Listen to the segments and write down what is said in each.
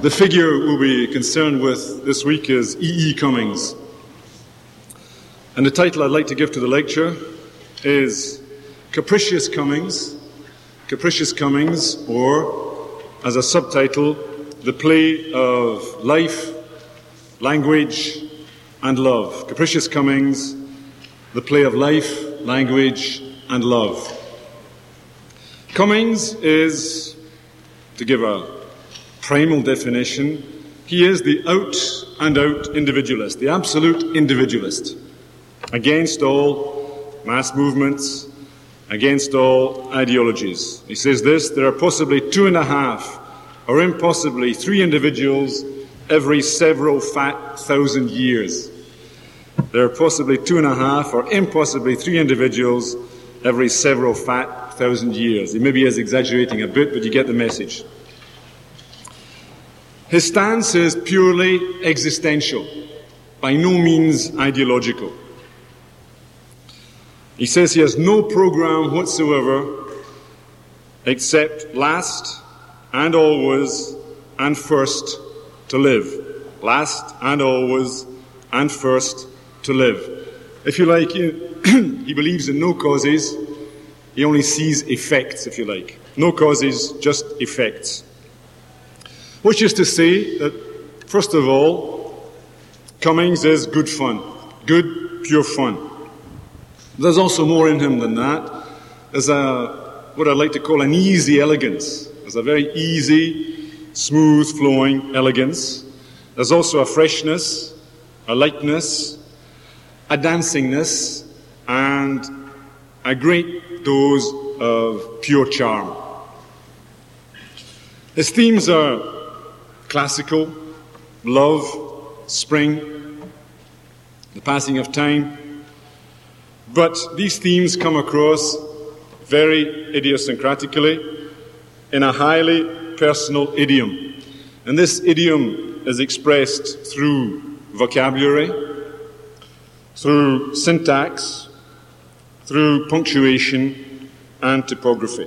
The figure we'll be concerned with this week is E. Cummings. And the title I'd like to give to the lecture is Capricious Cummings, or as a subtitle, The Play of Life, Language and Love. Capricious Cummings, The Play of Life, Language and Love. Cummings is, to give a primal definition, he is the out-and-out individualist, the absolute individualist, against all mass movements, against all ideologies. He says this: there are possibly 2.5 or impossibly 3 individuals every several fat thousand years. There are possibly 2.5 or impossibly 3 individuals every several fat thousand years. He maybe is exaggerating a bit, but you get the message. His stance is purely existential, by no means ideological. He says he has no program whatsoever except last and always and first to live. Last and always and first to live. If you like, he believes in no causes. He only sees effects, if you like. No causes, just effects. Which is to say that, first of all, Cummings is good fun. Good, pure fun. There's also more in him than that. There's what I'd like to call an easy elegance. There's a very easy, smooth, flowing elegance. There's also a freshness, a lightness, a dancingness, and a great dose of pure charm. His themes are classical, love, spring, the passing of time. But these themes come across very idiosyncratically in a highly personal idiom. And this idiom is expressed through vocabulary, through syntax, through punctuation and typography.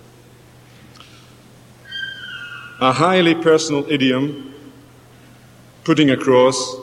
A highly personal idiom putting across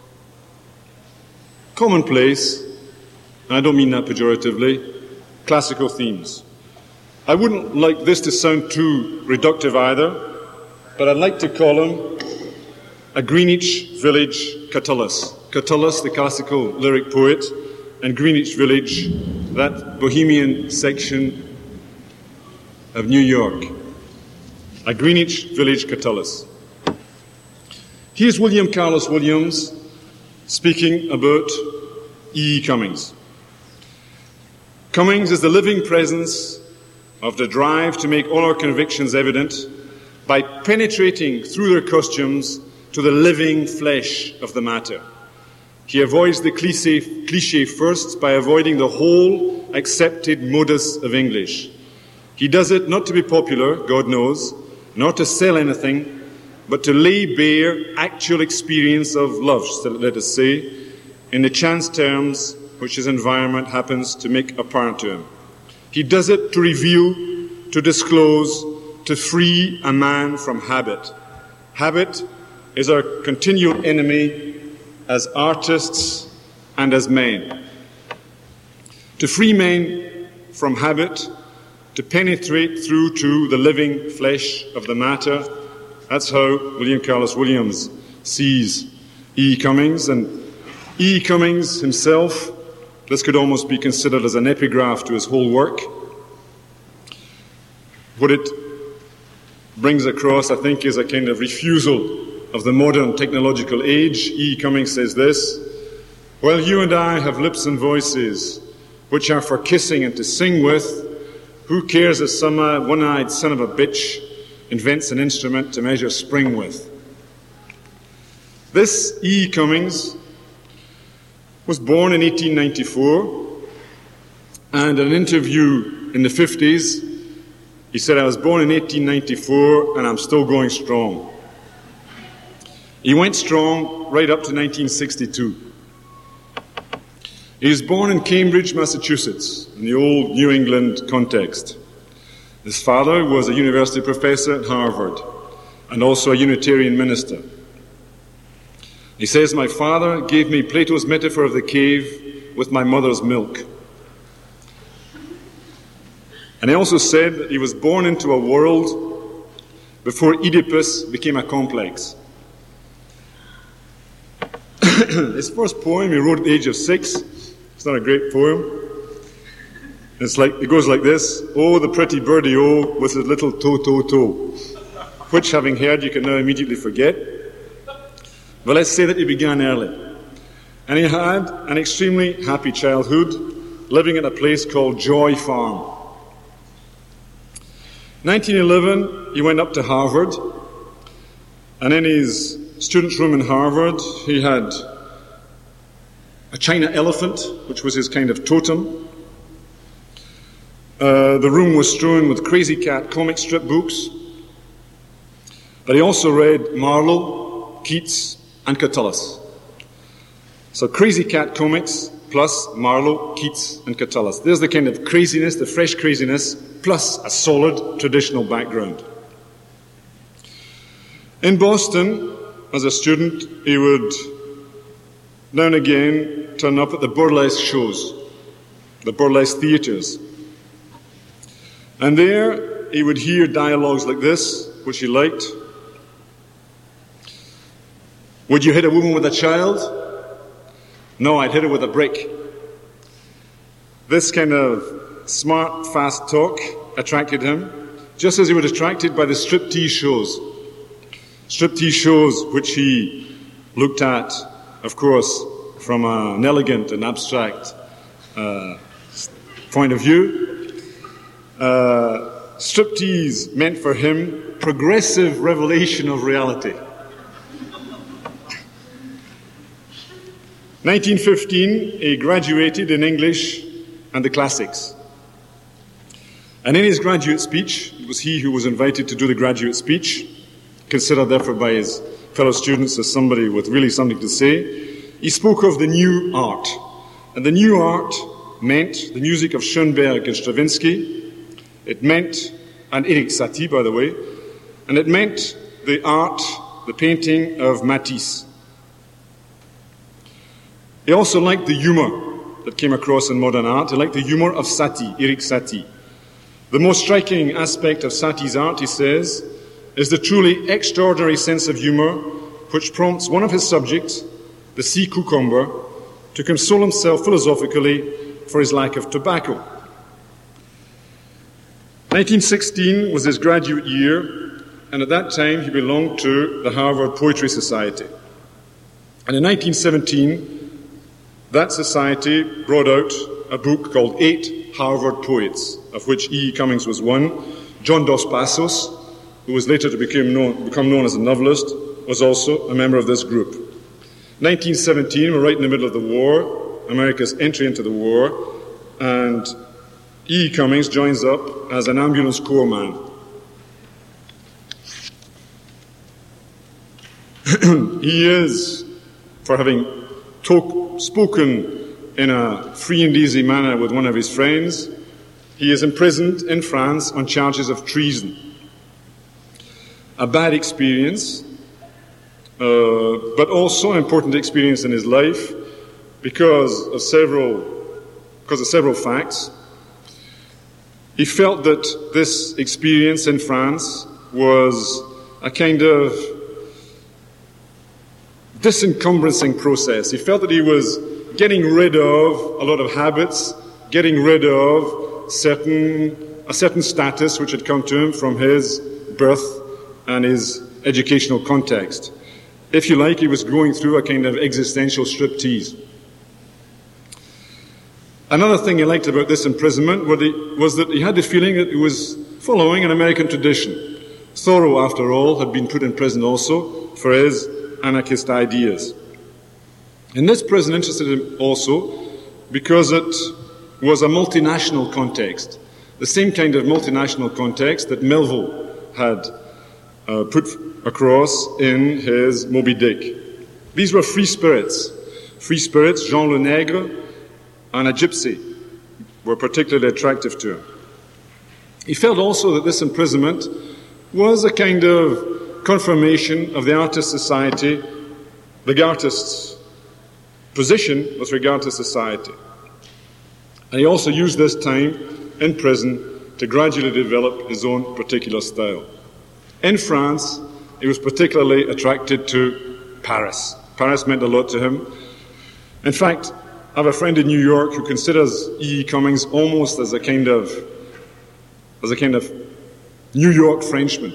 commonplace, and I don't mean that pejoratively, classical themes. I wouldn't like this to sound too reductive either, but I'd like to call him a Greenwich Village Catullus. Catullus, the classical lyric poet, and Greenwich Village, that bohemian section of New York. A Greenwich Village Catullus. Here's William Carlos Williams speaking about E. Cummings. Cummings is the living presence of the drive to make all our convictions evident by penetrating through their costumes to the living flesh of the matter. He avoids the cliché first by avoiding the whole accepted modus of English. He does it not to be popular, God knows, not to sell anything, but to lay bare actual experience of love, let us say, in the chance terms which his environment happens to make apparent to him. He does it to reveal, to disclose, to free a man from habit. Habit is our continual enemy as artists and as men. To free men from habit, to penetrate through to the living flesh of the matter, that's how William Carlos Williams sees E. Cummings. And E. Cummings himself, this could almost be considered as an epigraph to his whole work. What it brings across, I think, is a kind of refusal of the modern technological age. E. Cummings says this: "Well, you and I have lips and voices which are for kissing and to sing with. Who cares if some one-eyed son of a bitch invents an instrument to measure spring with?" This E. Cummings was born in 1894, and in an interview in the 50s, he said, "I was born in 1894 and I'm still going strong." He went strong right up to 1962. He was born in Cambridge, Massachusetts, in the old New England context. His father was a university professor at Harvard, and also a Unitarian minister. He says, "My father gave me Plato's metaphor of the cave with my mother's milk." And he also said that he was born into a world before Oedipus became a complex. His first poem he wrote at the age of 6. It's not a great poem. It goes like this: "Oh, the pretty birdie, oh, with his little toe, toe, toe," which, having heard, you can now immediately forget. But let's say that he began early. And he had an extremely happy childhood, living at a place called Joy Farm. 1911, he went up to Harvard, and in his student's room in Harvard, he had a china elephant, which was his kind of totem. The room was strewn with Crazy Cat comic strip books, but he also read Marlowe, Keats, and Catullus. So Crazy Cat comics plus Marlowe, Keats, and Catullus. There's the kind of craziness, the fresh craziness, plus a solid traditional background. In Boston, as a student, he would now and again turn up at the burlesque shows, the burlesque theatres. And there he would hear dialogues like this, which he liked. "Would you hit a woman with a child?" "No, I'd hit her with a brick." This kind of smart, fast talk attracted him, just as he was attracted by the striptease shows. Striptease shows which he looked at, of course, from an elegant and abstract point of view. Striptease meant for him progressive revelation of reality. 1915, he graduated in English and the classics. And in his graduate speech, it was he who was invited to do the graduate speech, considered therefore by his fellow students as somebody with really something to say. He spoke of the new art. And the new art meant the music of Schoenberg and Stravinsky. It meant, and Erik Satie, by the way, and it meant the art, the painting of Matisse. He also liked the humor that came across in modern art. He liked the humor of Satie, Erik Satie. The most striking aspect of Satie's art, he says, is the truly extraordinary sense of humor which prompts one of his subjects, the sea cucumber, to console himself philosophically for his lack of tobacco. 1916 was his graduate year, and at that time he belonged to the Harvard Poetry Society. And in 1917, that society brought out a book called 8 Harvard Poets, of which E. Cummings was one. John Dos Passos, who was later to become known as a novelist, was also a member of this group. 1917, we're right in the middle of the war, America's entry into the war, and E. Cummings joins up as an ambulance corps man. He is, for having spoken in a free and easy manner with one of his friends, he is imprisoned in France on charges of treason. A bad experience, but also an important experience in his life because of several facts. He felt that this experience in France was a kind of disencumbranceing process. He felt that he was getting rid of a lot of habits, getting rid of a certain status which had come to him from his birth and his educational context. If you like, he was going through a kind of existential striptease. Another thing he liked about this imprisonment was that he had the feeling that he was following an American tradition. Thoreau, after all, had been put in prison also for his anarchist ideas. And this prison interested him also because it was a multinational context, the same kind of multinational context that Melville had put across in his Moby Dick. These were free spirits. Free spirits, Jean Le Nègre and a gypsy were particularly attractive to him. He felt also that this imprisonment was a kind of confirmation of the artist society, the artist's position with regard to society. And he also used this time in prison to gradually develop his own particular style. In France, he was particularly attracted to Paris. Paris meant a lot to him. In fact, I have a friend in New York who considers E.E. Cummings almost as a kind of New York Frenchman.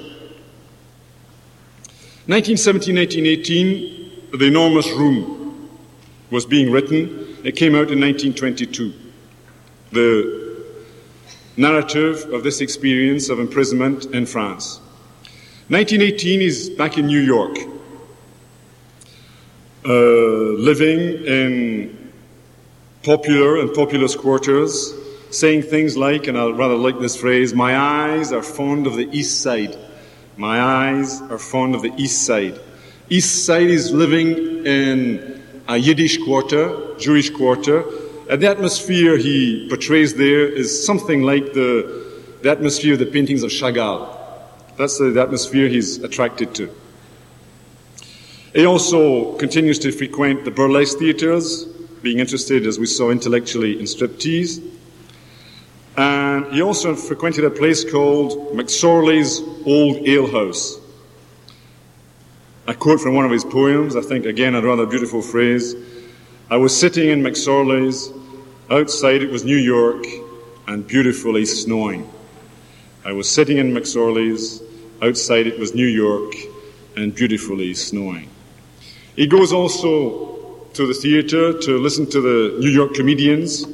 1917-1918, The Enormous Room was being written. It came out in 1922. The narrative of this experience of imprisonment in France. 1918, he's back in New York, living in popular and populous quarters, saying things like, and I rather like this phrase, "My eyes are fond of the East Side." My eyes are fond of the East Side. East Side is living in a Yiddish quarter, Jewish quarter, and the atmosphere he portrays there is something like the atmosphere of the paintings of Chagall. That's the atmosphere he's attracted to. He also continues to frequent the burlesque theatres, being interested, as we saw, intellectually in striptease. And he also frequented a place called McSorley's Old Ale House. A quote from one of his poems, I think, again, a rather beautiful phrase. "I was sitting in McSorley's, outside it was New York, and beautifully snowing." I was sitting in McSorley's, outside it was New York, and beautifully snowing. He goes also to the theatre to listen to the New York comedians.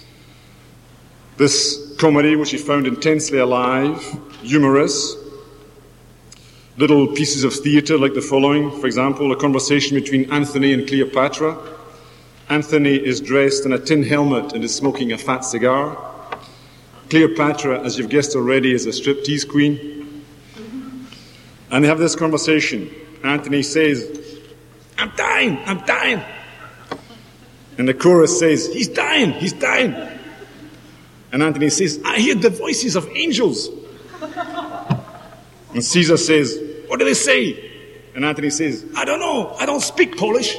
This comedy, which he found intensely alive, humorous. Little pieces of theatre like the following, for example, a conversation between Anthony and Cleopatra. Anthony is dressed in a tin helmet and is smoking a fat cigar. Cleopatra, as you've guessed already, is a striptease queen. And they have this conversation. Anthony says, "I'm dying, I'm dying." And the chorus says, "He's dying, he's dying." And Anthony says, "I hear the voices of angels." And Caesar says, "What do they say?" And Anthony says, "I don't know, I don't speak Polish."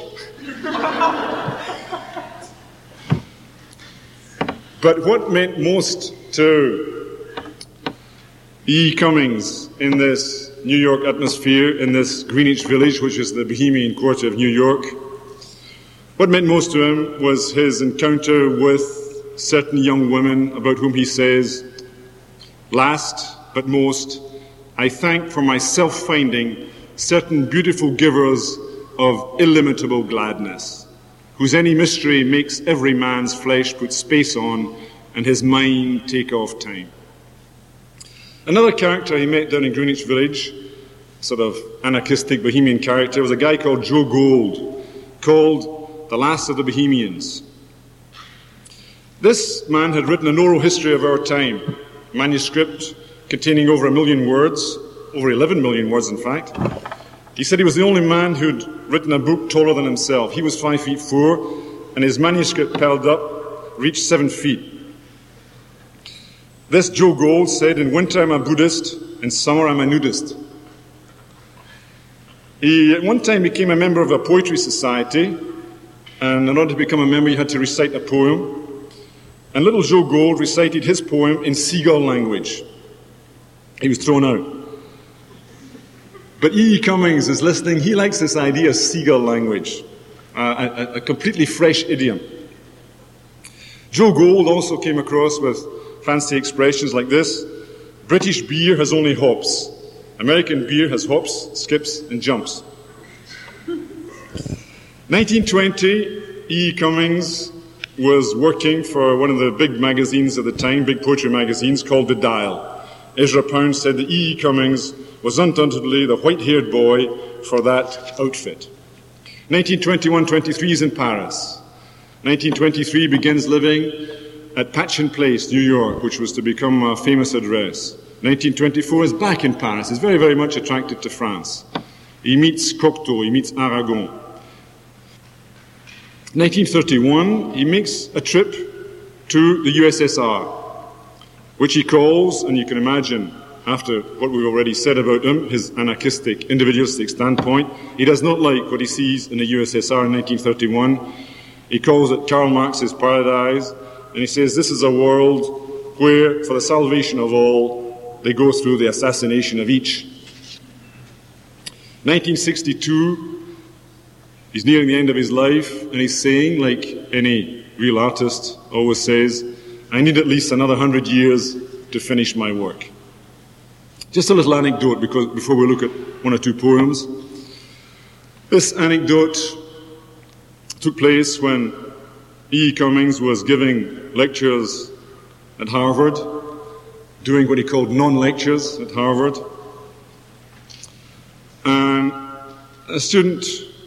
But what meant most to E. Cummings in this New York atmosphere, in this Greenwich Village, which is the Bohemian quarter of New York, what meant most to him was his encounter with certain young women about whom he says, "Last but most, I thank for my self-finding certain beautiful givers of illimitable gladness, whose any mystery makes every man's flesh put space on and his mind take off time." Another character he met down in Greenwich Village, sort of anarchistic bohemian character, was a guy called Joe Gold, called the Last of the Bohemians. This man had written an oral history of our time, a manuscript containing over 1 million words, over 11 million words in fact. He said he was the only man who'd written a book taller than himself. He was 5'4", and his manuscript piled up reached 7 feet. This Joe Gold said, "In winter I'm a Buddhist, in summer I'm a nudist." He at one time became a member of a poetry society, and in order to become a member you had to recite a poem. And little Joe Gold recited his poem in seagull language. He was thrown out. But E.E. Cummings is listening. He likes this idea of seagull language, a completely fresh idiom. Joe Gold also came across with fancy expressions like this: "British beer has only hops. American beer has hops, skips, and jumps." 1920, E.E. Cummings was working for one of the big magazines at the time, big poetry magazines, called The Dial. Ezra Pound said that E.E. Cummings was undoubtedly the white-haired boy for that outfit. 1921-23 is in Paris. 1923 begins living at Patchen Place, New York, which was to become a famous address. 1924 is back in Paris. He's very, very much attracted to France. He meets Cocteau, he meets Aragon. 1931, he makes a trip to the USSR, which he calls, and you can imagine after what we've already said about him, his anarchistic, individualistic standpoint, he does not like what he sees in the USSR in 1931. He calls it Karl Marx's paradise, and he says this is a world where, for the salvation of all, they go through the assassination of each. 1962, he's nearing the end of his life, and he's saying, like any real artist always says, I need at least another 100 years to finish my work. Just a little anecdote before we look at one or two poems. This anecdote took place when E. Cummings was giving lectures at Harvard, doing what he called non-lectures at Harvard. And a student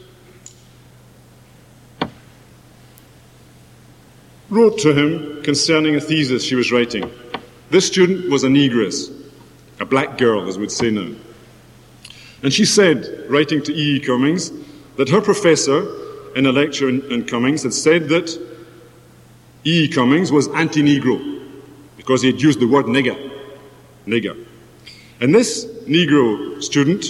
wrote to him concerning a thesis she was writing. This student was a negress, a black girl, as we'd say now. And she said, writing to E. Cummings, that her professor in a lecture in Cummings had said that E. Cummings was anti-Negro because he had used the word nigger. And this Negro student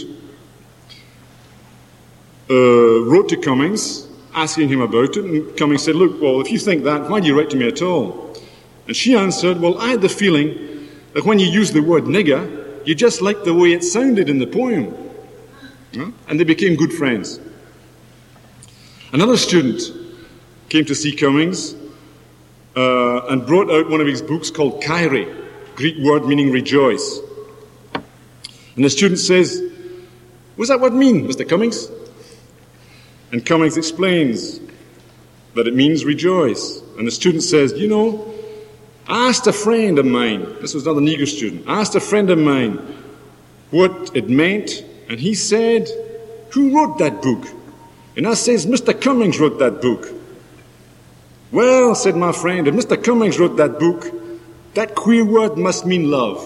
wrote to Cummings asking him about it, and Cummings said, look, well, if you think that, why do you write to me at all? And she answered, well, I had the feeling that when you used the word nigger, you just liked the way it sounded in the poem. And they became good friends. Another student came to see Cummings and brought out one of his books called Kyrie, Greek word meaning rejoice. And the student says, what does that word mean, Mr. Cummings? And Cummings explains that it means rejoice. And the student says, you know, I asked a friend of mine, this was another Negro student, I asked a friend of mine what it meant, and he said, who wrote that book? And I says, Mr. Cummings wrote that book. Well, said my friend, if Mr. Cummings wrote that book, that queer word must mean love.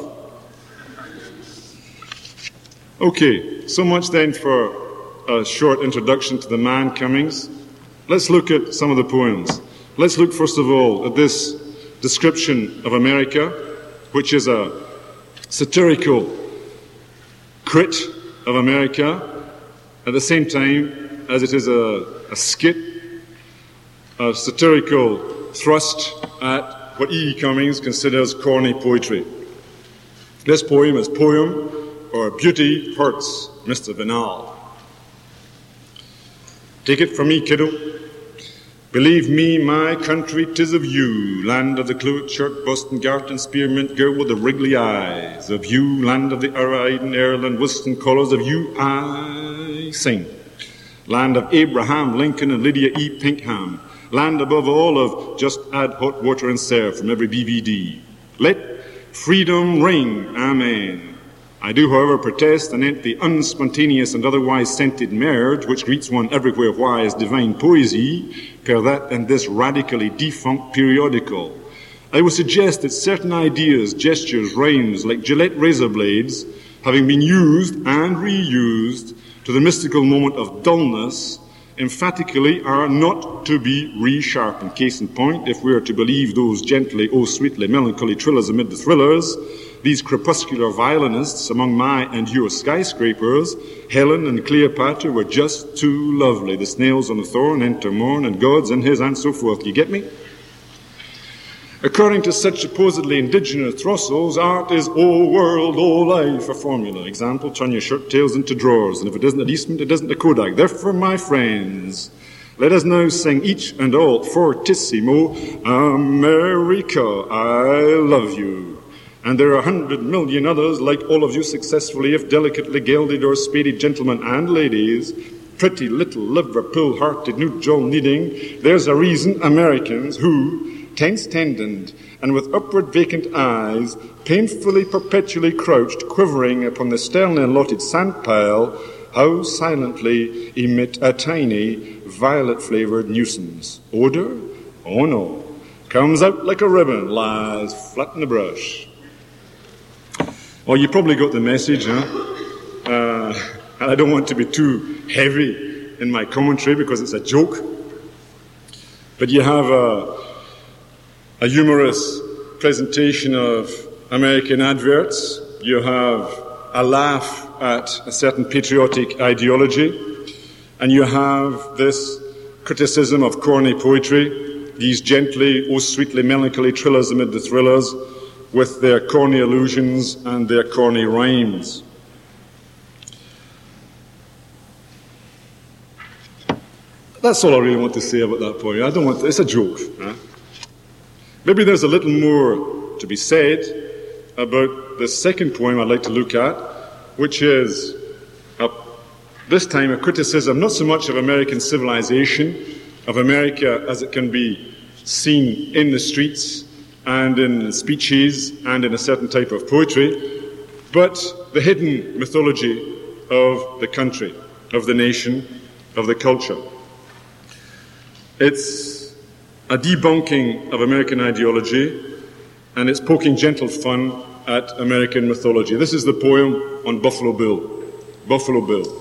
Okay, so much then for a short introduction to the man Cummings. Let's look at some of the poems. Let's look first of all at this description of America, which is a satirical crit of America, at the same time as it is a skit, a satirical thrust at what E. Cummings considers corny poetry. This poem is Poem or Beauty Hurts, Mr. Vinal. Take it from me, kiddo. Believe me, my country, 'tis of you, land of the clout shirt, Boston Garten, spearmint girl with the wriggly eyes. Of you, land of the Iden, Ireland, Western colours, of you I sing. Land of Abraham Lincoln and Lydia E. Pinkham. Land above all of just add hot water and serve from every BVD. Let freedom ring, amen. I do, however, protest anent the unspontaneous and otherwise scented merge which greets one everywhere why as divine poesy, per that and this radically defunct periodical. I would suggest that certain ideas, gestures, rhymes, like Gillette razor blades, having been used and reused to the mystical moment of dullness, emphatically are not to be resharpened. Case in point, if we are to believe those gently, oh sweetly melancholy trillers amid the thrillers, these crepuscular violinists among my and your skyscrapers, Helen and Cleopatra were just too lovely. The snails on the thorn enter morn, and God's in his, and so forth. You get me? According to such supposedly indigenous throstles, art is all world, all life, a formula. Example, turn your shirt tails into drawers, and if it isn't a Eastman, it isn't a Kodak. Therefore, my friends, let us now sing each and all fortissimo, America, I love you. And there are 100 million others, like all of you successfully, if delicately gelded or spaded gentlemen and ladies, pretty little Liverpool-hearted neutral needing, there's a reason Americans who, tense-tendoned and with upward vacant eyes, painfully perpetually crouched, quivering upon the sternly allotted sand-pile, how silently emit a tiny, violet-flavoured nuisance. Odour? Oh no. Comes out like a ribbon, lies flat in the brush. Well, you probably got the message, huh? And I don't want to be too heavy in my commentary because it's a joke. But you have a humorous presentation of American adverts you have a laugh at a certain patriotic ideology, and you have this criticism of corny poetry, these gently, oh sweetly melancholy trillers amid the thrillers, with their corny allusions and their corny rhymes. That's all I really want to say about that poem. I don't want to, it's a joke. Huh? Maybe there's a little more to be said about the second poem I'd like to look at, which is this time a criticism not so much of American civilization, of America as it can be seen in the streets and in speeches and in a certain type of poetry, but the hidden mythology of the country, of the nation, of the culture. It's a debunking of American ideology, and it's poking gentle fun at American mythology. This is the poem on Buffalo Bill. Buffalo Bill.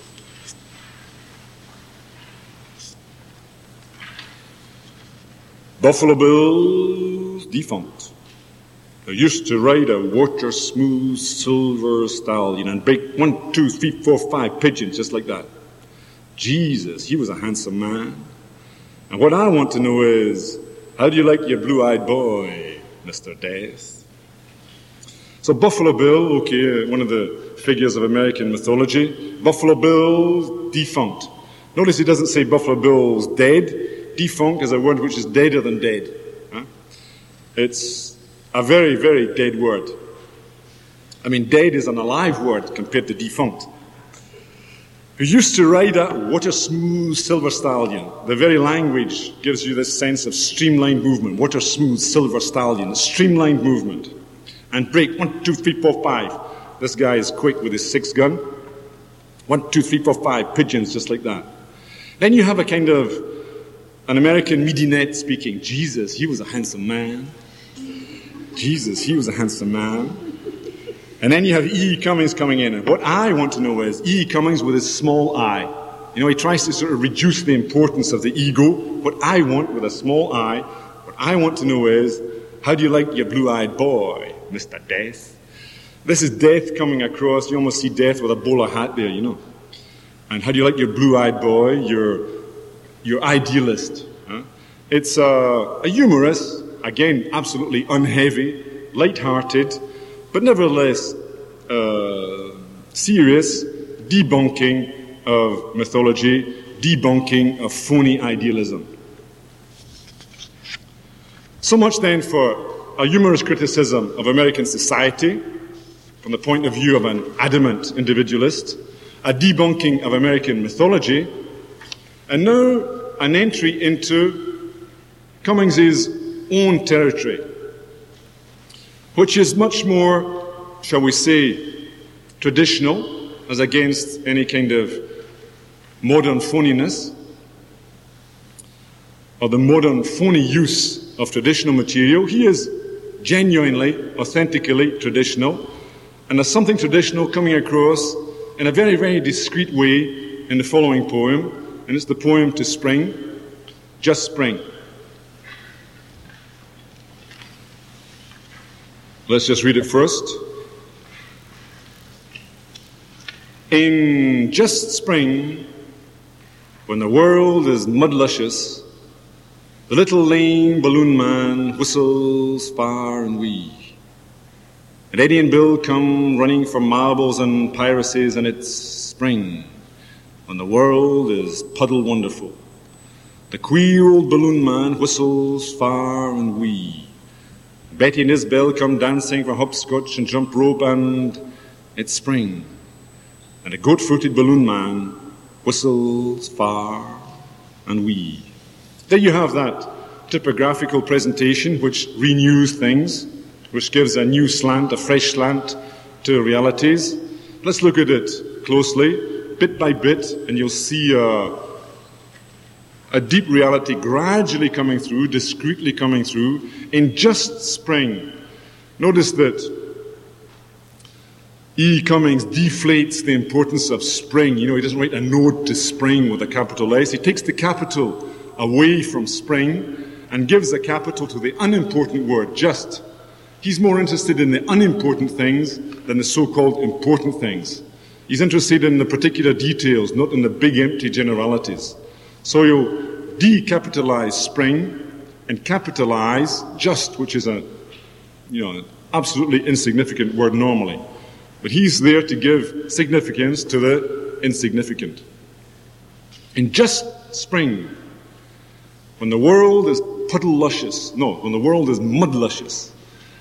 Buffalo Bill defunct. I used to ride a water-smooth silver stallion and break 1, 2, 3, 4, 5 pigeons just like that. Jesus, he was a handsome man. And what I want to know is, how do you like your blue-eyed boy, Mr. Death? So Buffalo Bill, okay, one of the figures of American mythology. Buffalo Bill defunct. Notice he doesn't say Buffalo Bill's dead. Defunct is a word which is deader than dead. Huh? It's a very, very dead word. I mean, dead is an alive word compared to defunct. Who used to ride a water-smooth silver stallion. The very language gives you this sense of streamlined movement. Water-smooth silver stallion, streamlined movement. And break 1, 2, 3, 4, 5. This guy is quick with his 6-gun. 1, 2, 3, 4, 5 pigeons just like that. Then you have a kind of an American midinette speaking. Jesus, he was a handsome man. Jesus, he was a handsome man. And then you have E. Cummings coming in. And what I want to know is E. Cummings with his small I. You know, he tries to sort of reduce the importance of the ego. What I want with a small I, what I want to know is, how do you like your blue-eyed boy, Mr. Death? This is Death coming across. You almost see Death with a bowler hat there, you know. And how do you like your blue-eyed boy, your idealist? Huh? It's a humorous, again, absolutely unheavy, light-hearted, but nevertheless serious debunking of mythology, debunking of phony idealism. So much then for a humorous criticism of American society from the point of view of an adamant individualist, a debunking of American mythology, and now an entry into Cummings's own territory, which is much more, shall we say, traditional, as against any kind of modern phoniness, or the modern phony use of traditional material. He is genuinely, authentically traditional, and there's something traditional coming across in a very, very discreet way in the following poem, and it's the poem to spring, Just Spring. Let's just read it first. In just spring, when the world is mud-luscious, the little lame balloon man whistles far and wee. And Eddie and Bill come running from marbles and piracies, and it's spring, when the world is puddle wonderful. The queer old balloon man whistles far and wee. Betty and Isabel come dancing for hopscotch and jump rope, and it's spring. And a goat-footed balloon man whistles far and wee. There you have that typographical presentation which renews things, which gives a new slant, a fresh slant to realities. Let's look at it closely, bit by bit, and you'll see a deep reality gradually coming through, discreetly coming through, in just spring. Notice that E. Cummings deflates the importance of spring. You know, he doesn't write a node to spring with a capital S. He takes the capital away from spring and gives the capital to the unimportant word, just. He's more interested in the unimportant things than the so-called important things. He's interested in the particular details, not in the big empty generalities. So you'll decapitalize spring and capitalize just, which is an absolutely insignificant word normally. But he's there to give significance to the insignificant. In just spring, when the world is when the world is mud-luscious,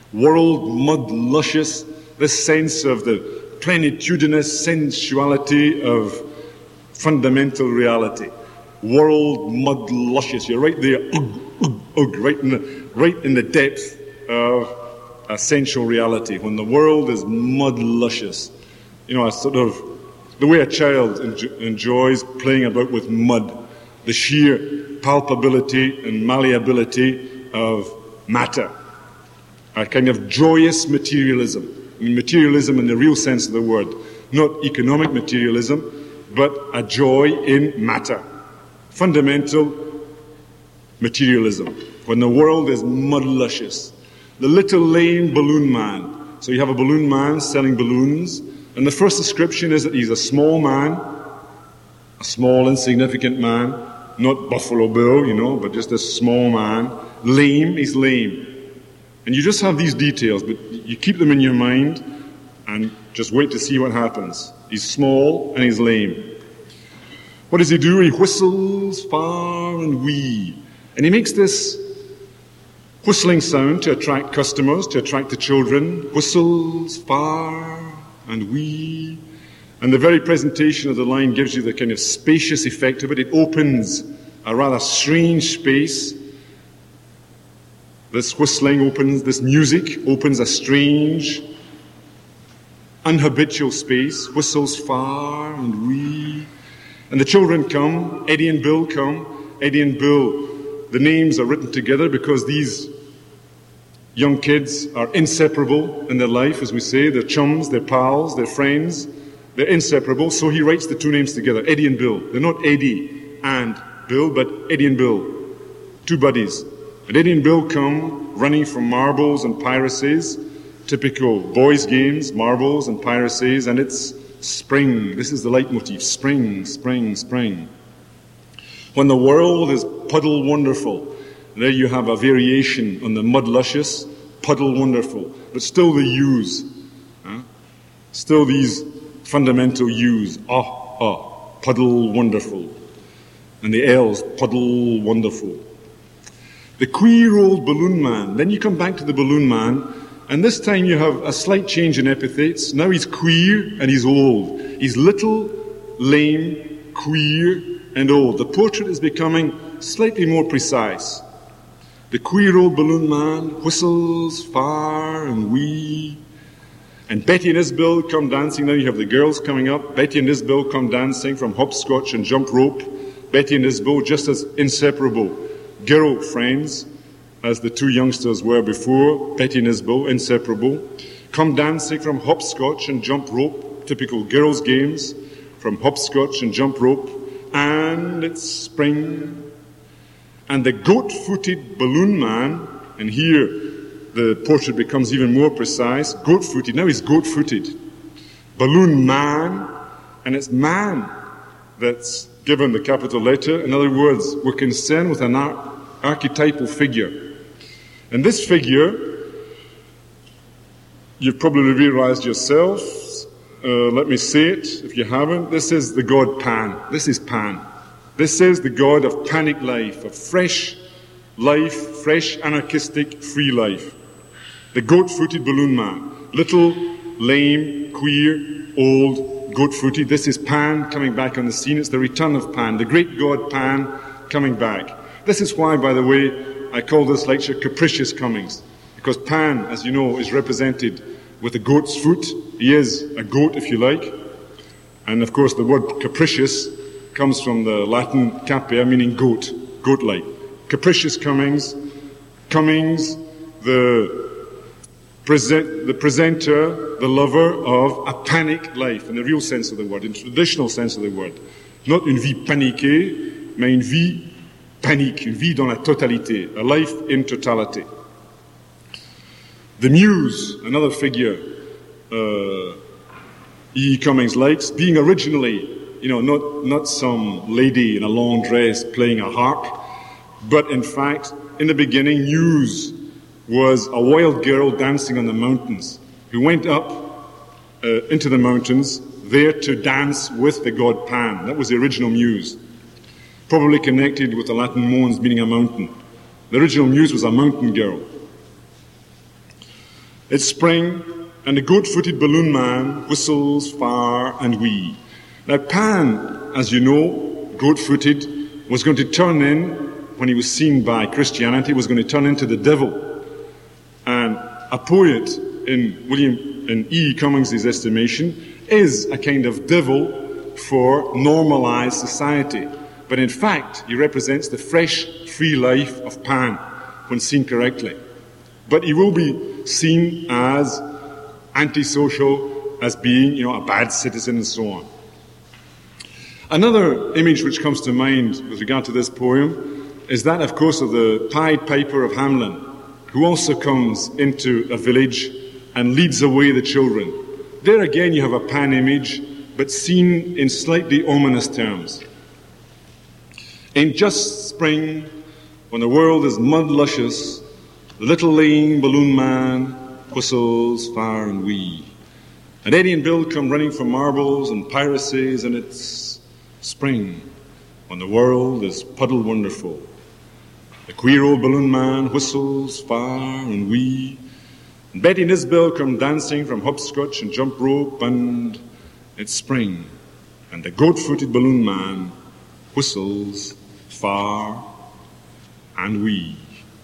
this sense of the plenitudinous sensuality of fundamental reality. World mud-luscious. You're right there, right in the depth of essential reality. When the world is mud-luscious. The way a child enjoys playing about with mud, the sheer palpability and malleability of matter. A kind of joyous materialism. Materialism in the real sense of the word. Not economic materialism, but a joy in matter. Fundamental materialism. When the world is mud-luscious. The little lame balloon man. So you have a balloon man selling balloons, and the first description is that he's a small man, a small insignificant man, not Buffalo Bill, but just a small man. Lame, he's lame. And you just have these details, but you keep them in your mind and just wait to see what happens. He's small and he's lame. What does he do? He whistles far and wee. And he makes this whistling sound to attract customers, to attract the children. Whistles far and wee. And the very presentation of the line gives you the kind of spacious effect of it. It opens a rather strange space. This whistling opens, this music opens a strange, unhabitual space. Whistles far and wee. And the children come. Eddie and Bill come. Eddie and Bill, the names are written together because these young kids are inseparable in their life, as we say. They're chums, they're pals, they're friends. They're inseparable, so he writes the two names together, Eddie and Bill. They're not Eddie and Bill, but Eddie and Bill. Two buddies. And Eddie and Bill come running from marbles and piracies, typical boys' games, marbles and piracies, and it's spring. This is the leitmotif, spring, spring, spring. When the world is puddle wonderful, there you have a variation on the mud luscious, puddle wonderful, but still the U's. Still these fundamental U's. Puddle wonderful. And the L's, puddle wonderful. The queer old balloon man. Then you come back to the balloon man, and this time you have a slight change in epithets. Now he's queer and he's old. He's little, lame, queer, and old. The portrait is becoming slightly more precise. The queer old balloon man whistles far and wee. And Betty and Isabel come dancing. Now you have the girls coming up. Betty and Isabel come dancing from hopscotch and jump rope. Betty and Isabel just as inseparable girl friends as the two youngsters were before. Betty and Isabel, inseparable. Come dancing from hopscotch and jump rope. Typical girls' games. From hopscotch and jump rope. And it's spring. And the goat-footed balloon man, and here the portrait becomes even more precise, goat-footed, now he's goat-footed. Balloon man, and it's man that's given the capital letter. In other words, we're concerned with an archetypal figure. And this figure, you've probably realized yourselves, let me say it if you haven't, this is the god Pan. This is Pan. This is the god of panic life, of fresh life, fresh anarchistic free life. The goat-footed balloon man. Little, lame, queer, old, goat-footed. This is Pan coming back on the scene. It's the return of Pan, the great god Pan coming back. This is why, by the way, I call this lecture Capricious Comings. Because Pan, as you know, is represented with a goat's foot. He is a goat, if you like. And of course, the word capricious comes from the Latin capia, meaning goat, goat-like. Capricious Comings, the presenter, the lover of a panic life, in the real sense of the word, in the traditional sense of the word. Not une vie paniquée, mais une vie panique, une vie dans la totalité, a life in totality. The muse, another figure, E. Cummings likes, being originally, not some lady in a long dress playing a harp, but in fact, in the beginning, Muse was a wild girl dancing on the mountains who went up into the mountains there to dance with the god Pan. That was the original Muse, probably connected with the Latin mons, meaning a mountain. The original Muse was a mountain girl. It's spring, and the goat-footed balloon man whistles far and wee. Now Pan, as you know, goat-footed, was going to turn in, when he was seen by Christianity, was going to turn into the devil. And a poet, in E. Cummings' estimation, is a kind of devil for normalized society. But in fact, he represents the fresh, free life of Pan, when seen correctly. But he will be seen as antisocial, as being, a bad citizen and so on. Another image which comes to mind with regard to this poem is that, of course, of the Pied Piper of Hamelin, who also comes into a village and leads away the children. There again you have a Pan image, but seen in slightly ominous terms. In just spring, when the world is mud luscious, the little lame balloon man whistles far and wee. And Eddie and Bill come running from marbles and piracies, and it's spring, when the world is puddle wonderful. The queer old balloon man whistles far and wee. And Betty and Isabel come dancing from hopscotch and jump rope, and it's spring, and the goat-footed balloon man whistles far and wee.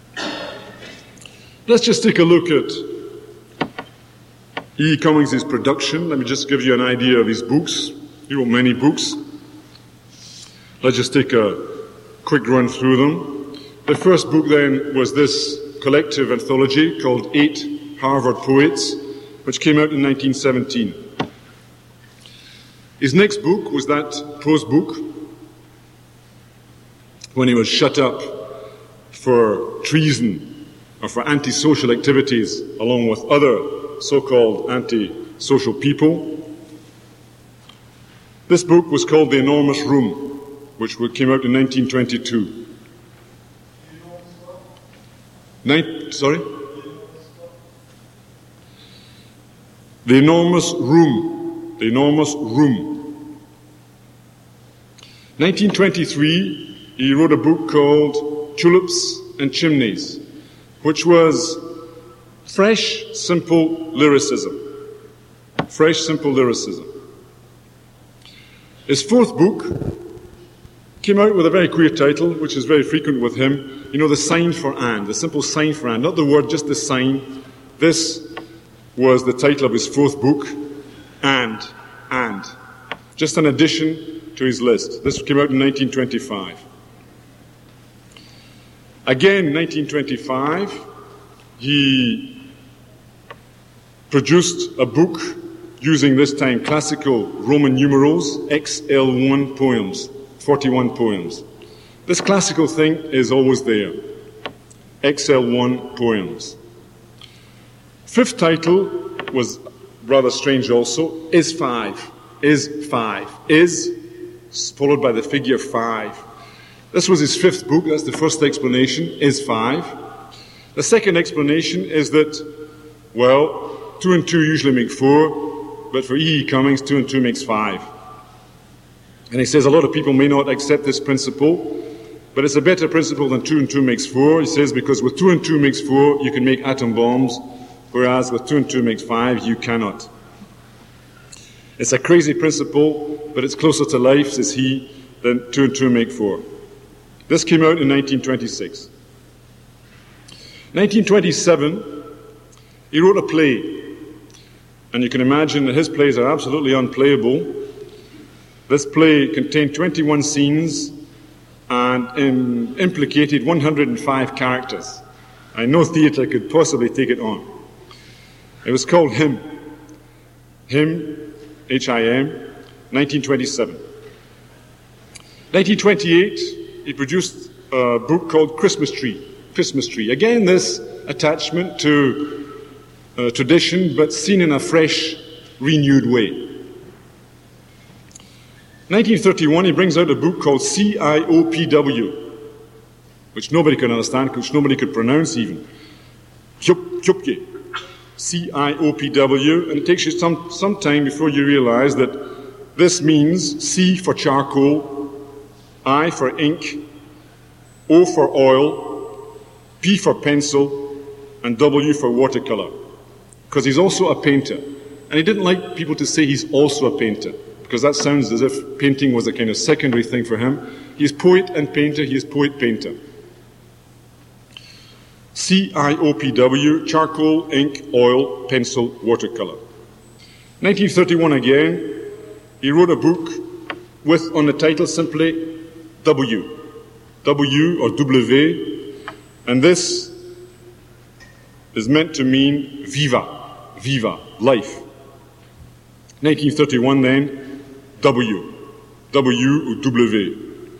Let's just take a look at E. Cummings' production. Let me just give you an idea of his books. He wrote many books. Let's just take a quick run through them. The first book then was this collective anthology called 8 Harvard Poets, which came out in 1917. His next book was that prose book when he was shut up for treason or for antisocial activities along with other so-called antisocial people. This book was called The Enormous Room, which came out in 1922. The Enormous Room. The Enormous Room. 1923, he wrote a book called Tulips and Chimneys, which was fresh, simple lyricism. Fresh, simple lyricism. His fourth book came out with a very queer title, which is very frequent with him. The sign for and, the simple sign for and, not the word, just the sign. This was the title of his fourth book, and. Just an addition to his list. This came out in 1925. Again, 1925, he produced a book using this time classical Roman numerals, XL1 poems, 41 poems. This classical thing is always there. XL1 poems. Fifth title was rather strange also, Is 5. Is 5. Is followed by the figure 5. This was his fifth book. That's the first explanation, Is 5. The second explanation is that, 2 and 2 usually make 4, but for E. Cummings, 2 and 2 makes 5. And he says a lot of people may not accept this principle, but it's a better principle than 2 and 2 makes 4. He says because with 2 and 2 makes 4, you can make atom bombs, whereas with 2 and 2 makes 5, you cannot. It's a crazy principle, but it's closer to life, says he, than 2 and 2 make 4. This came out in 1926. 1927, he wrote a play. And you can imagine that his plays are absolutely unplayable. This play contained 21 scenes and implicated 105 characters. No theatre could possibly take it on. It was called Hymn. Hymn, H-I-M, 1927. 1928, he produced a book called Christmas Tree. Christmas Tree. Again, this attachment to tradition, but seen in a fresh, renewed way. 1931, he brings out a book called CIOPW, which nobody could understand, which nobody could pronounce even. Kyupke. CIOPW, and it takes you some time before you realize that this means C for charcoal, I for ink, O for oil, P for pencil, and W for watercolor. Because he's also a painter. And he didn't like people to say he's also a painter, because that sounds as if painting was a kind of secondary thing for him. He's poet and painter, he is poet-painter. CIOPW, charcoal, ink, oil, pencil, watercolor. 1931 again, he wrote a book with, on the title, simply W or W, and this is meant to mean viva, life. 1931 then, W or W.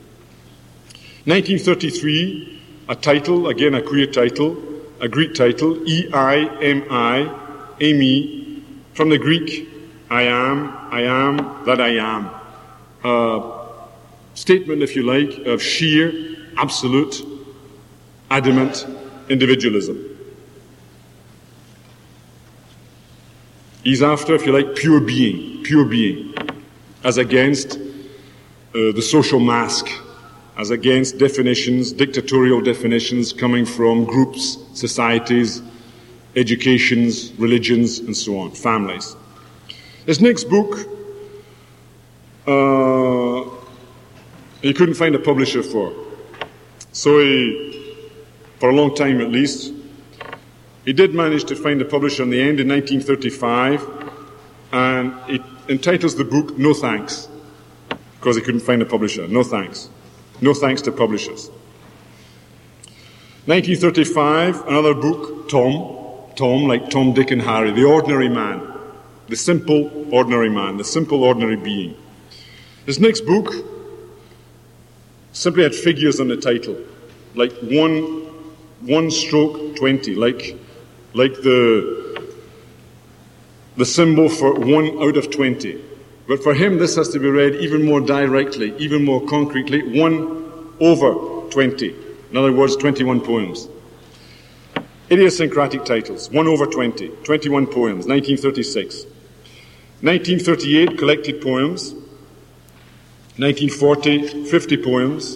1933, a title, again a queer title, a Greek title, E-I-M-I, Amy, from the Greek, I am, that I am. Statement, if you like, of sheer, absolute, adamant individualism. He's after, if you like, pure being, as against the social mask, as against definitions, dictatorial definitions coming from groups, societies, educations, religions, and so on, families. His next book, he couldn't find a publisher for. So for a long time at least, he did manage to find a publisher in the end in 1935, and he entitles the book No Thanks, because he couldn't find a publisher. No thanks. No thanks to publishers. 1935, another book, Tom, like Tom, Dick and Harry, the ordinary man, the simple ordinary man, the simple ordinary being. His next book simply had figures on the title, like one stroke 20, like the symbol for 1 out of 20. But for him, this has to be read even more directly, even more concretely, 1 over 20. In other words, 21 poems. Idiosyncratic titles, 1 over 20, 21 poems, 1936. 1938, collected poems. 1940, 50 poems.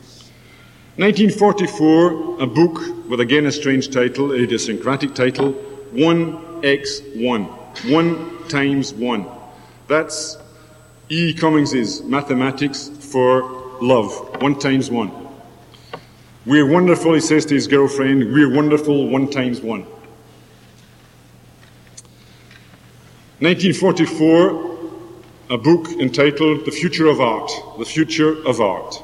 1944, a book with again a strange title, idiosyncratic title, 1x1, 1 times 1. That's E. Cummings's mathematics for love, 1 times 1. We're wonderful, he says to his girlfriend, we're wonderful, 1 times 1. 1944, a book entitled The Future of Art, The Future of Art.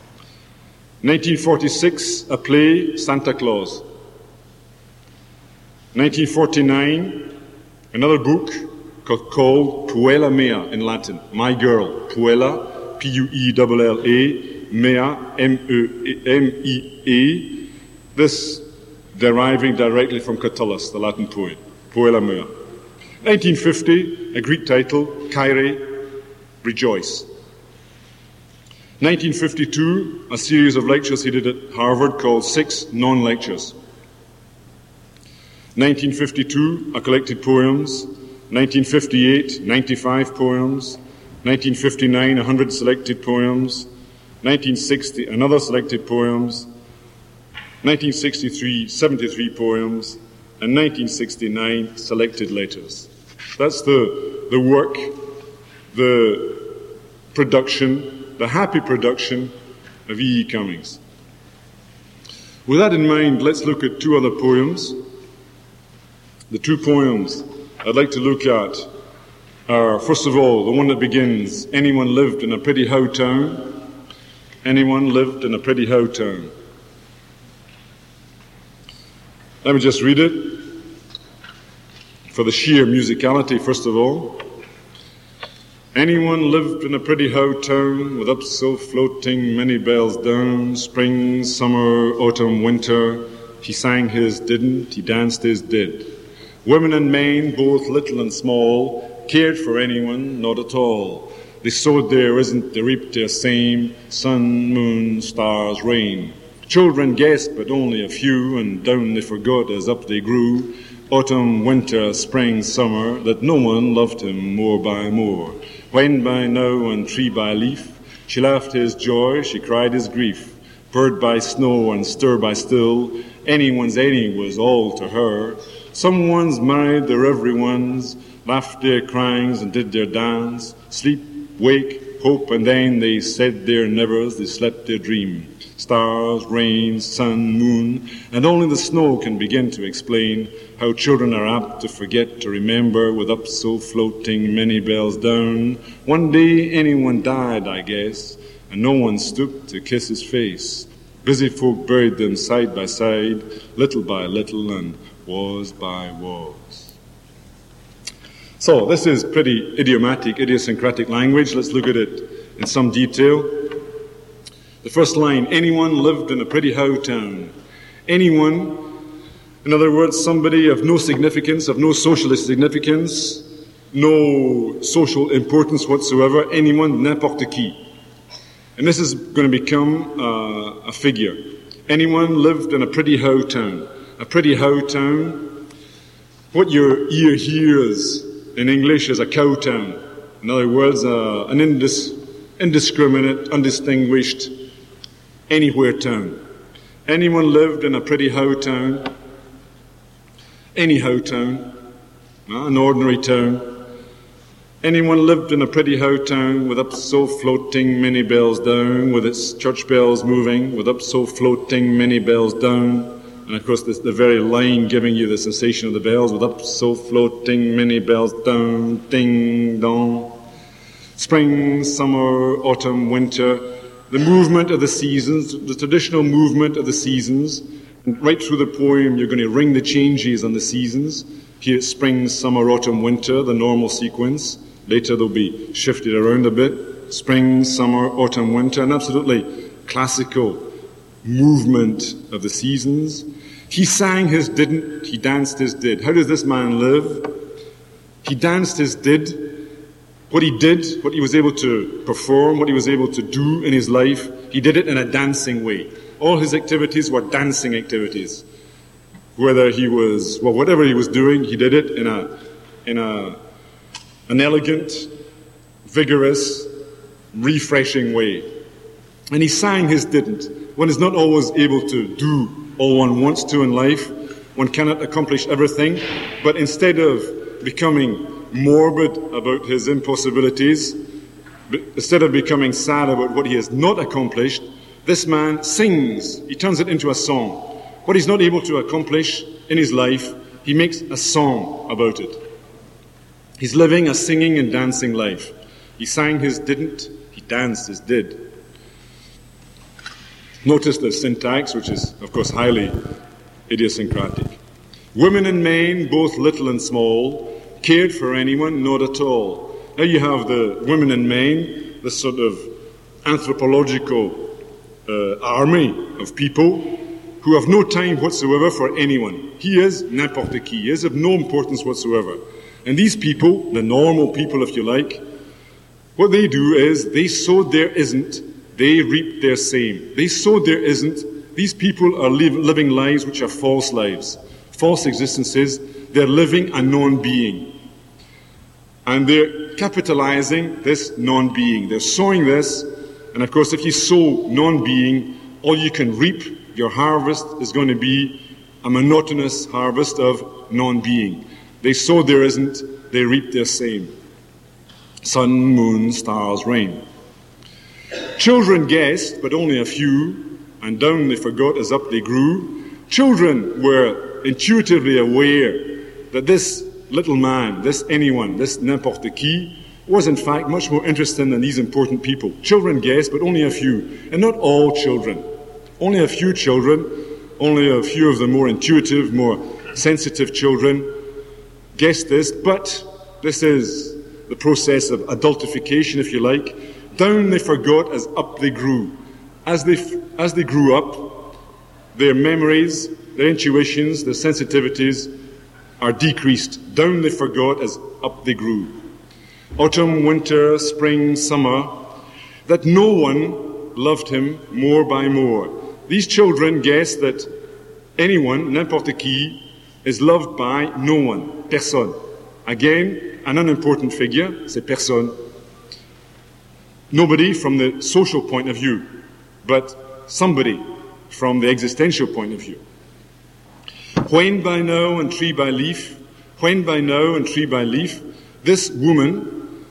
1946, a play, Santa Claus. 1949, another book called Puella Mea in Latin, My Girl, Puella, P-U-E-L-L-A, Mea, M-E-A, this deriving directly from Catullus, the Latin poet, Puella Mea. 1950, a Greek title, Kyrie, Rejoice. 1952, a series of lectures he did at Harvard called 6 Non-Lectures. 1952, a collected poems. 1958, 95 poems. 1959, 100 selected poems. 1960, another selected poems. 1963, 73 poems. And 1969, selected letters. That's the work, the production, the happy production of E. E. Cummings. With that in mind, let's look at 2 other poems. The 2 poems I'd like to look at are, first of all, the one that begins, anyone lived in a pretty how town? Anyone lived in a pretty how town? Let me just read it for the sheer musicality, first of all. Anyone lived in a pretty how town, with up so floating many bells down, spring, summer, autumn, winter. He sang his didn't, he danced his did. Women and men, both little and small, cared for anyone, not at all. They sowed their isn't, they reaped their same, sun, moon, stars, rain. Children guessed, but only a few, and down they forgot as up they grew. Autumn, winter, spring, summer, that no one loved him more by more. When by now and tree by leaf, she laughed his joy, she cried his grief. Bird by snow and stir by still, anyone's any was all to her. Someone's married their everyone's, laughed their cryings and did their dance. Sleep, wake, hope, and then they said their nevers, they slept their dream. Stars, rain, sun, moon, and only the snow can begin to explain how children are apt to forget to remember with up so floating many bells down. One day anyone died, I guess, and no one stooped to kiss his face. Busy folk buried them side by side, little by little and was by was. So this is pretty idiomatic, idiosyncratic language. Let's look at it in some detail. The first line, anyone lived in a pretty how town. Anyone, in other words, somebody of no significance, of no social significance, no social importance whatsoever, anyone, n'importe qui. And this is going to become a figure. Anyone lived in a pretty how town. A pretty how town, what your ear hears in English is a cow town. In other words, an indiscriminate, undistinguished, anywhere town. Anyone lived in a pretty how town, any how town, an ordinary town. Anyone lived in a pretty how town with up so floating many bells down, with its church bells moving, with up so floating many bells down. And of course, the very line giving you the sensation of the bells, with up so floating many bells down, ding dong. Spring, summer, autumn, winter, the movement of the seasons, the traditional movement of the seasons. And right through the poem, you're going to ring the changes on the seasons. Here it's spring, summer, autumn, winter, the normal sequence. Later they'll be shifted around a bit. Spring, summer, autumn, winter, an absolutely classical movement of the seasons. He sang his didn't, he danced his did. How does this man live? He danced his did. What he did, what he was able to perform, what he was able to do in his life, he did it in a dancing way. All his activities were dancing activities. Whether he was, well, whatever he was doing, he did it in an elegant, vigorous, refreshing way. And he sang his didn't. One is not always able to do all one wants to in life. One cannot accomplish everything. But instead of becoming morbid about his impossibilities, instead of becoming sad about what he has not accomplished, this man sings. He turns it into a song. What he's not able to accomplish in his life, he makes a song about it. He's living a singing and dancing life. He sang his didn't, he danced his did. Notice the syntax, which is, of course, highly idiosyncratic. Women and men, both little and small, cared for anyone, not at all. Now you have the women and men, this sort of anthropological army of people who have no time whatsoever for anyone. He is n'importe qui. He is of no importance whatsoever. And these people, the normal people if you like, what they do is they sowed their isn't, they reap their same. They sowed their isn't. These people are living lives which are false lives, false existences. They're living a non-being. And they're capitalizing this non-being. They're sowing this, and of course if you sow non-being, all you can reap, your harvest is going to be a monotonous harvest of non-being. They sowed their isn't, they reap their same. Sun, moon, stars, rain. Children guessed, but only a few, and down they forgot as up they grew. Children were intuitively aware that this little man, this anyone, this n'importe qui, was in fact much more interesting than these important people. Children guessed, but only a few, and not all children. Only a few children, only a few of the more intuitive, more sensitive children guessed this, but this is the process of adultification, if you like. Down they forgot as up they grew. As they grew up, their memories, their intuitions, their sensitivities are decreased. Down they forgot as up they grew. Autumn, winter, spring, summer, that no one loved him more by more. These children guess that anyone, n'importe qui, is loved by no one, personne. Again, an unimportant figure, c'est personne. Nobody from the social point of view, but somebody from the existential point of view. When by now and tree by leaf, when by now and tree by leaf, this woman,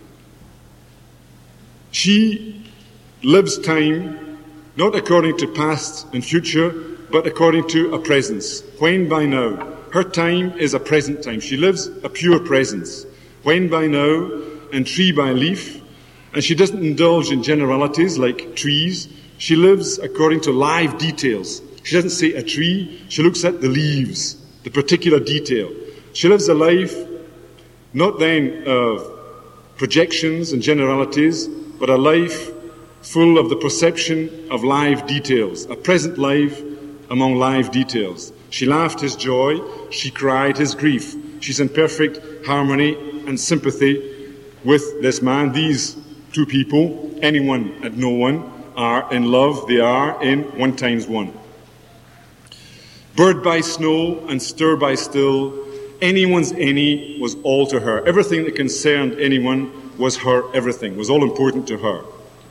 she lives time not according to past and future, but according to a presence. When by now. Her time is a present time. She lives a pure presence. When by now and tree by leaf. And she doesn't indulge in generalities like trees. She lives according to live details. She doesn't say a tree. She looks at the leaves, the particular detail. She lives a life not then of projections and generalities, but a life full of the perception of live details, a present life among live details. She laughed his joy, she cried his grief. She's in perfect harmony and sympathy with this man. These two people, anyone and no one, are in love. They are in 1 times 1. Bird by snow and stir by still, anyone's any was all to her. Everything that concerned anyone was her everything, was all important to her.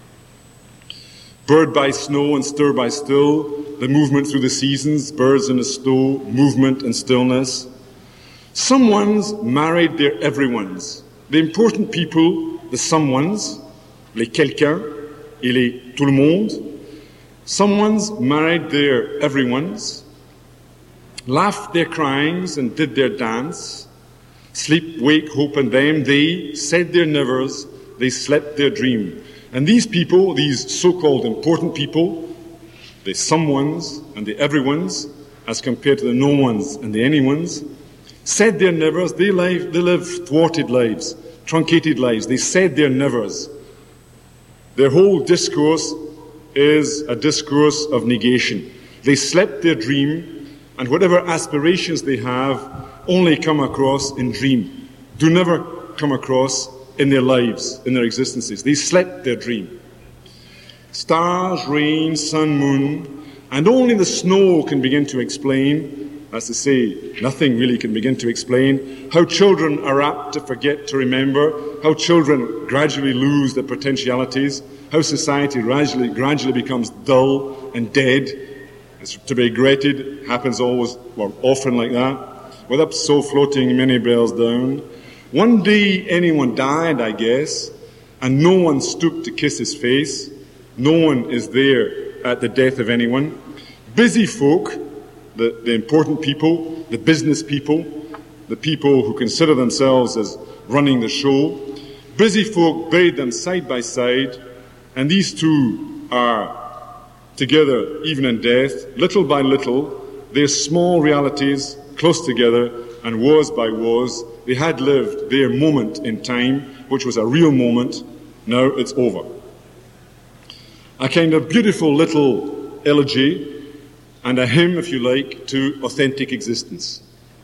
Bird by snow and stir by still, the movement through the seasons, birds in the snow, movement and stillness. Someone's married their everyone's. The important people, the someone's, les quelqu'un et les tout le monde. Someone's married their everyone's, laughed their cryings and did their dance. Sleep, wake, hope and them, they said their nevers, they slept their dream. And these people, these so-called important people, the someones and the everyones, as compared to the no ones and the anyones, said their nevers. They live thwarted lives, truncated lives. They said their nevers. Their whole discourse is a discourse of negation. They slept their dream, and whatever aspirations they have only come across in dream, do never come across in their lives, in their existences. They slept their dream. Stars, rain, sun, moon, and only the snow can begin to explain, that's to say, nothing really can begin to explain, how children are apt to forget to remember, how children gradually lose their potentialities, how society gradually becomes dull and dead. It's to be regretted, happens always, or often like that, with up so floating many bells down. One day anyone died, I guess, and no one stooped to kiss his face. No one is there at the death of anyone. Busy folk, the important people, the business people, the people who consider themselves as running the show, busy folk buried them side by side, and these two are together even in death. Little by little, their small realities close together, and wars by wars, they had lived their moment in time, which was a real moment. Now it's over. A kind of beautiful little elegy and a hymn, if you like, to authentic existence.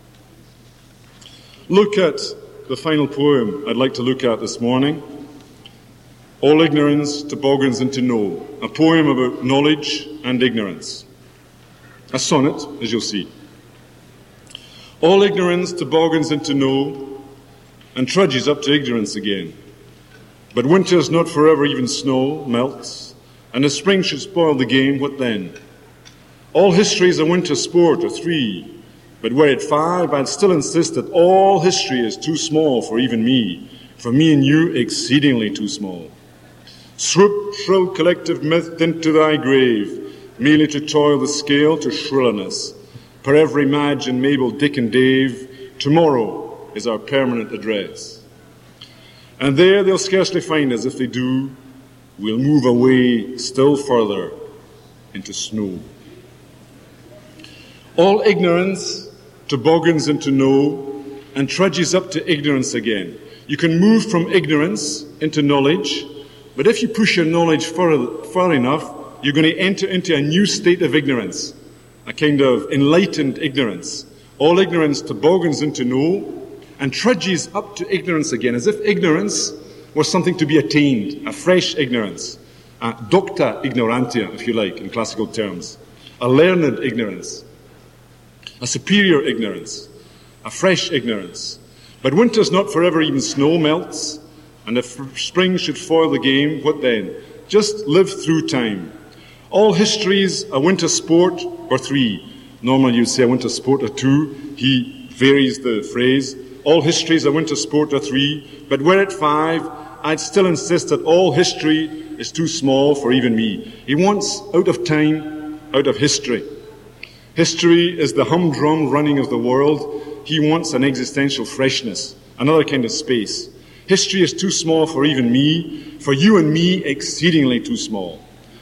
Look at the final poem I'd like to look at this morning. All ignorance toboggans into know. A poem about knowledge and ignorance. A sonnet, as you'll see. All ignorance toboggans into know and trudges up to ignorance again. But winter's not forever, even snow melts, and the spring should spoil the game, what then? All history's a winter sport or 3, but were it 5, I'd still insist that all history is too small for even me, for me and you exceedingly too small. Swoop, shrill collective myth into thy grave, merely to toil the scale to shrillness. Per every Madge and Mabel, Dick and Dave, tomorrow is our permanent address. And there they'll scarcely find us. If they do, we'll move away still further into snow. All ignorance toboggans into know and trudges up to ignorance again. You can move from ignorance into knowledge, but if you push your knowledge far enough, you're going to enter into a new state of ignorance, a kind of enlightened ignorance, All ignorance toboggans into know, and trudges up to ignorance again, as if ignorance was something to be attained, a fresh ignorance, a docta ignorantia, if you like, in classical terms, a learned ignorance, a superior ignorance, a fresh ignorance. But winter's not forever, even snow melts, and if spring should foil the game, what then? Just live through time. All history's a winter sport or 3. Normally you'd say a winter sport or 2. He varies the phrase. All history's a winter sport or 3. But were it 5, I'd still insist that all history is too small for even me. He wants out of time, out of history. History is the humdrum running of the world. He wants an existential freshness, another kind of space. History is too small for even me, for you and me exceedingly too small.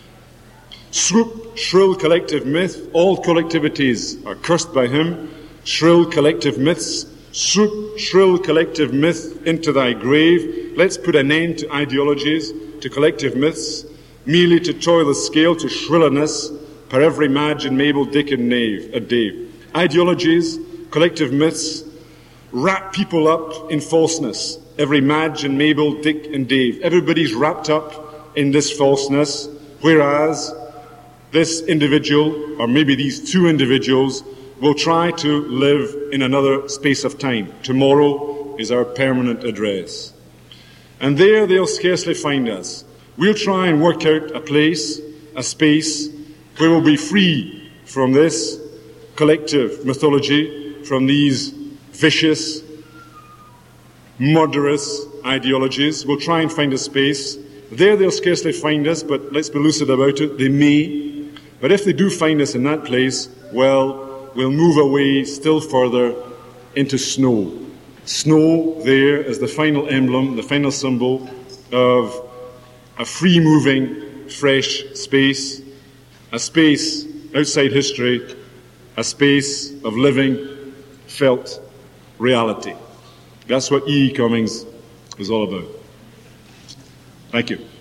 Swoop, shrill collective myth, all collectivities are cursed by him. Shrill collective myths, swoop, shrill collective myth into thy grave. Let's put an end to ideologies, to collective myths, merely to toil the scale to shrillness, per every Madge and Mabel, Dick and Dave. Ideologies, collective myths, wrap people up in falseness. Every Madge and Mabel, Dick and Dave. Everybody's wrapped up in this falseness, whereas this individual, or maybe these 2 individuals, will try to live in another space of time. Tomorrow is our permanent address. And there they'll scarcely find us. We'll try and work out a place, a space, where we'll be free from this collective mythology, from these vicious, murderous ideologies. We'll try and find a space. There they'll scarcely find us, but let's be lucid about it. They may. But if they do find us in that place, well, we'll move away still further into snow. Snow there is the final emblem, the final symbol of a free-moving, fresh space, a space outside history, a space of living, felt reality. That's what E. E. Cummings is all about. Thank you.